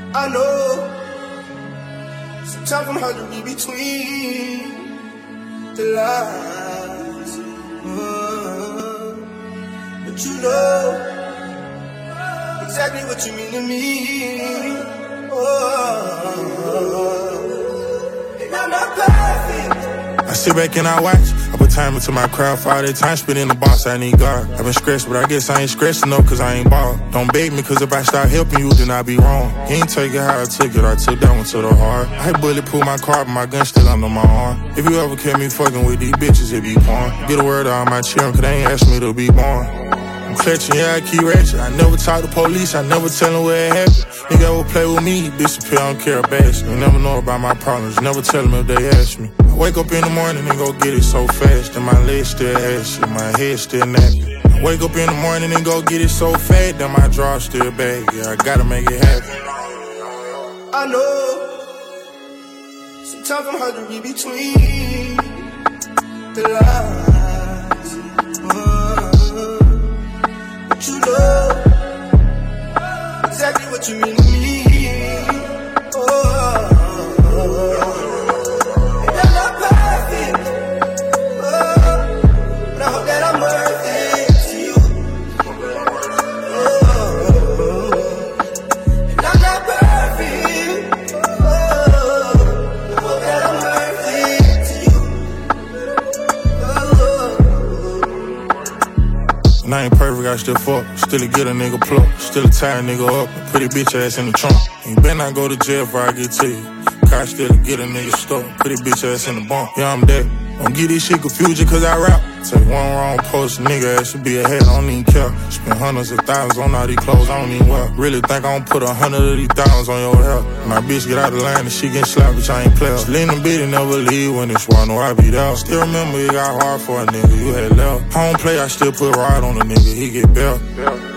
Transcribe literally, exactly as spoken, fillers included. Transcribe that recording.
I know sometimes I'm hard to read between the lines, uh, but you know exactly what you mean to me. Oh, and I'm not perfect. I sit back and I watch. I put time into my craft all the time. Spit in the box, I need God. I've been stressed, but I guess I ain't stressed enough cause I ain't ball. Don't beg me cause if I start helping you, then I be wrong. He ain't take it how I took it, I took that one to the heart. I had bulletproof my car, but my gun still under my arm. If you ever catch me fucking with these bitches, it be porn. Get a word out of my children cause they ain't asked me to be born. I'm clutching, yeah, I keep ratchet. I never talk to police, I never tell them where it happened. Nigga ever play with me, he disappear, I don't care about it. You never know about my problems, never tell them if they ask me. I wake up in the morning and go get it so fast, and my legs still ashy, my head still nappy. I wake up in the morning and go get it so fat, then my drawers still bag, yeah, I gotta make it happen. I know sometimes I'm hard to read between the lines, uh, but you know exactly what you mean to me. Oh, and I'm not perfect, oh, but I hope that I'm worth it to you. Oh, and I'm not perfect, oh, I hope that I'm worth it to you. Oh. And I ain't perfect, I still fuck. Still a get a nigga plug. Still a tie a nigga up. Pretty bitch ass in the trunk. You better not go to jail before I get to you. Car still a get a nigga stuck. Pretty bitch ass in the bunk. Yeah, I'm dead. Don't get this shit confused cause I rap. Take one wrong post, nigga ass should be ahead, I don't even care. Spend hundreds of thousands on all these clothes, I don't even wear. Really think I don't put a hundred of these thousands on your hair. My bitch get out of line and she get slapped, bitch, I ain't play her. Slim the bitch and never leave when it's war, no I be there. Still remember it got hard for a nigga, you had left. I don't play, I still put ride on a nigga, he get bail.